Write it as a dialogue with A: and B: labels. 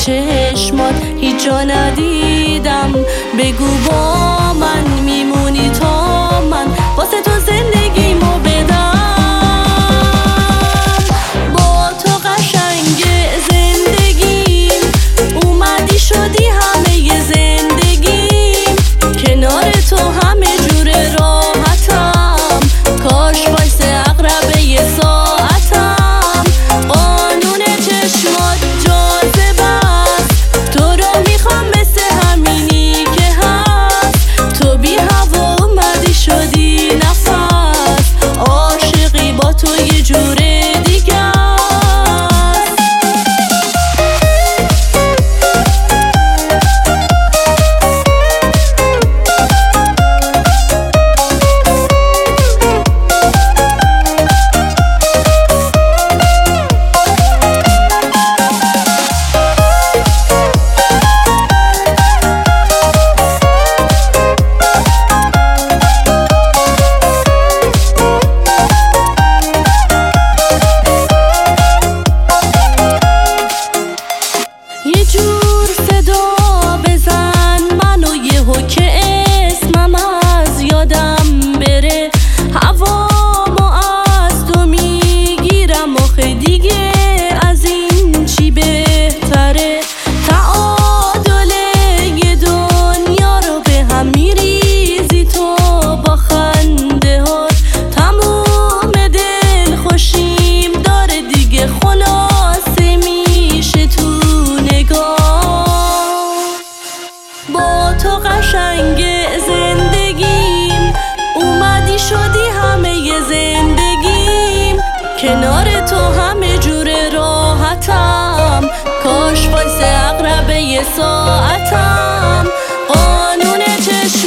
A: چشمات هیچ جا ندیدم. بگو با من میمونی تا من واسه تو زندگیمو بدم. با تو قشنگ زندگیم، اومدی شدی همه زندگیم. کنار تو همه جور راحتم، کاش وایس اقربه یه ساعتم. قانون چشمات جاذبه است، تو رو میخوام مثل همینی که هست. تو بی هوا اومدی شدی نفس، عاشقی با تو یه جور دیگه است. یه جور صدا بزن منو یهو که اسمم از یادم بره. هوامو از تو میگیرم آخه دیگه از این چی بهتره. تعادل یه دنیا رو به هم میریزی تو با خنده هات. تموم دل خوشیم داره دیگه خلاصه میشه تو با تو قشنگ زندگیم، اومدی شدی همه زندگیم. کنار تو همه جور راحتم، کاش وایس اقربه یه ساعتم. قانون چشم